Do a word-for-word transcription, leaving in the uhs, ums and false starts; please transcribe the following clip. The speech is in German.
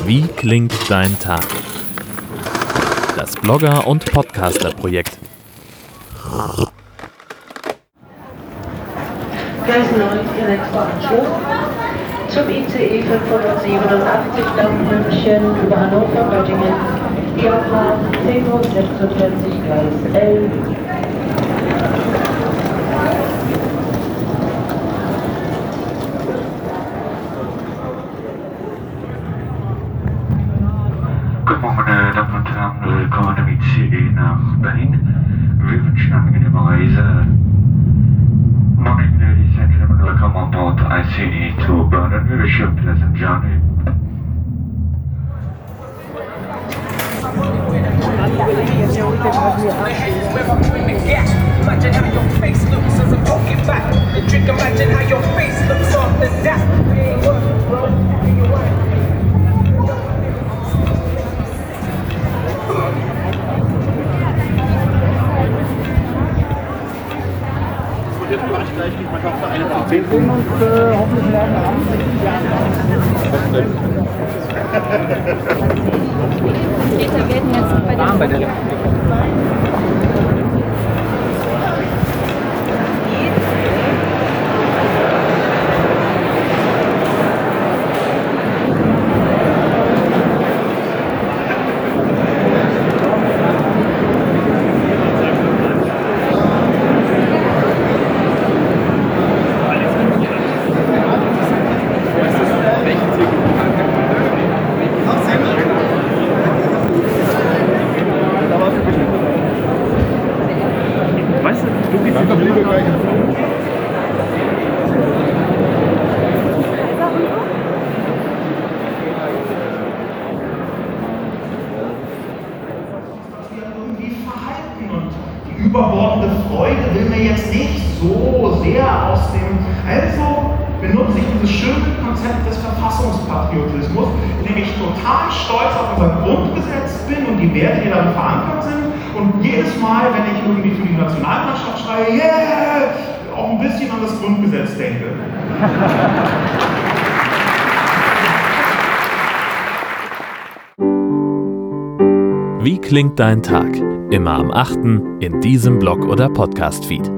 Wie klingt dein Tag? Das Blogger- und Podcaster-Projekt. Gleis neun, Ihr nächster Anschluss zum I C E fünfhundertsiebenundachtzig nach München über Hannover, Göttingen, I A H zehn Uhr sechsundvierzig, Gleis elf. Guten Morgen, meine Damen und Herren, willkommen im I C E nach Berlin. Wir wünschen eine angenehme Reise. Morning, ladies and gentlemen, welcome on board I C E to Berlin. We wish you a pleasant journey. Imagine how your face looks as I'm talking back. And trick, imagine how your face looks after that. We ain't working, bro. You're right. Wir sehen uns äh, hoffentlich morgen Abend. Peter, wir hätten jetzt bei der, bei der überbordende Freude will mir jetzt nicht so sehr aus dem... Also benutze ich dieses schöne Konzept des Verfassungspatriotismus, in dem ich total stolz auf unser Grundgesetz bin und die Werte, die darin verankert sind. Und jedes Mal, wenn ich irgendwie für die Nationalmannschaft schreie, yeah, auch ein bisschen an das Grundgesetz denke. Wie klingt dein Tag? Immer am achten in diesem Blog- oder Podcast-Feed.